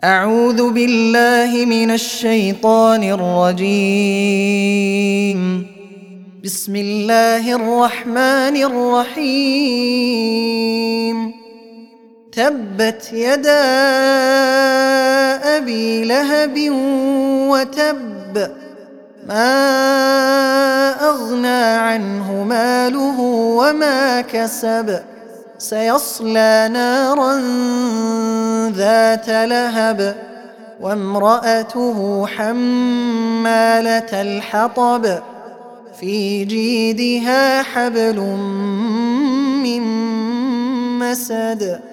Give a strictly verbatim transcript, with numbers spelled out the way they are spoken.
أعوذ بالله من الشيطان الرجيم. بسم الله الرحمن الرحيم. تبت يدا أبي لهب وتب، ما أغنى عنه ماله وما كسب، سيصلى نارا ذات لهب، وامرأته حمالة الحطب، في جيدها حبل من مسد.